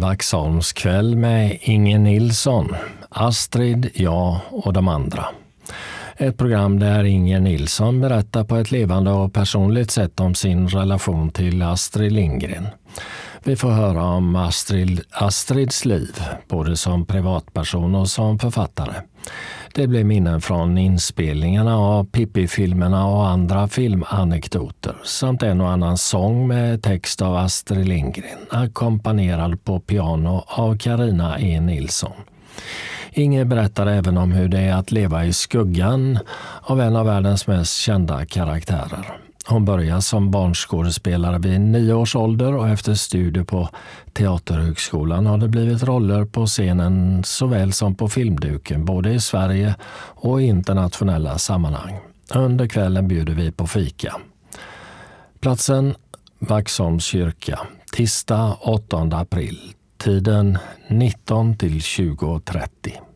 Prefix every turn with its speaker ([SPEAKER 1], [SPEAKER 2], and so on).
[SPEAKER 1] Vaxholmskväll med Inge Nilsson, Astrid, jag och de andra. Ett program där Inger Nilsson berättar på ett levande och personligt sätt om sin relation till Astrid Lindgren. Vi får höra om Astrids liv, både som privatperson och som författare. Det blir minnen från inspelningarna av Pippi-filmerna och andra filmanekdoter, samt en och annan sång med text av Astrid Lindgren, ackompanjerad på piano av Carina E. Nilsson. Inger berättar även om hur det är att leva i skuggan av en av världens mest kända karaktärer. Hon börjar som barnskådespelare vid 9 års ålder och efter studier på Teaterhögskolan har det blivit roller på scenen såväl som på filmduken, både i Sverige och i internationella sammanhang. Under kvällen bjuder vi på fika. Platsen Vaxholms kyrka, tisdag 8 april, tiden 19 till 20.30.